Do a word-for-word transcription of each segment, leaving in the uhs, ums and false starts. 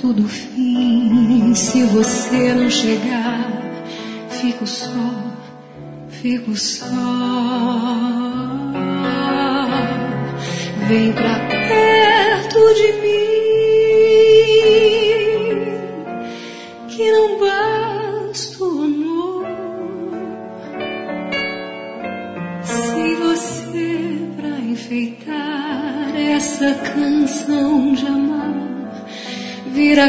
tudo fim. Se você não chegar, fico só, fico só. Vem pra perto de mim, que não basta o amor. Se você, pra enfeitar essa canção de amar, vira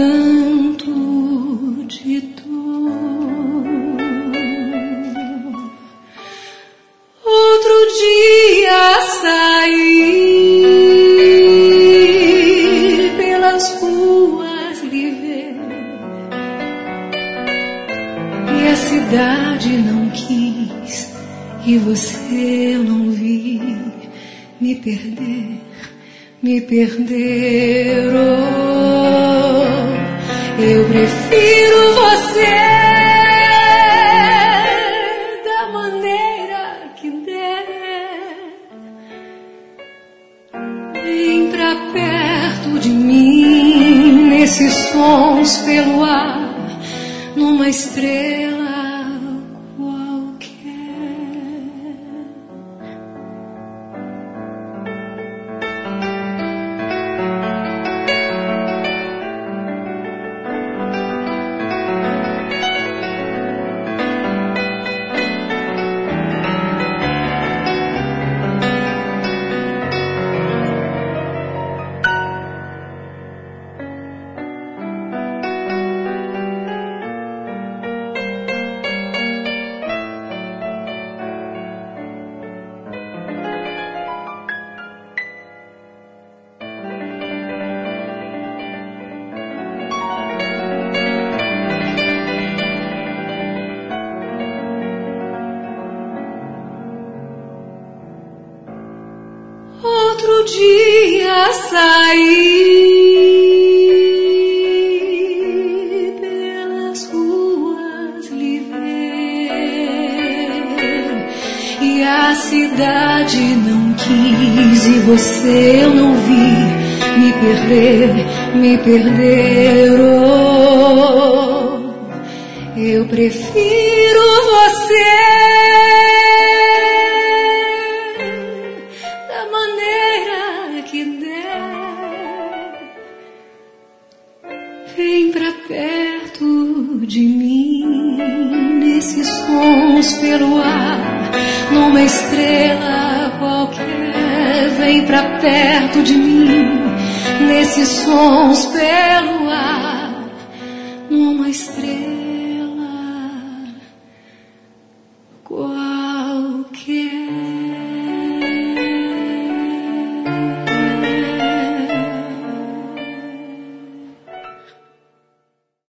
canto de dor. Outro dia saí pelas ruas lhe ver, e a cidade não quis, e você eu não vi. Me perder, me perder, oh, eu prefiro você da maneira que der. Vem pra perto de mim, nesses sons pelo ar, numa estrela dia saí pelas ruas lhe ver, e a cidade não quis, e você eu não vi. Me perder, me perder, oh, eu prefiro você de mim, nesses sons pelo ar, numa estrela qualquer. Vem pra perto de mim, nesses sons pelo ar, numa estrela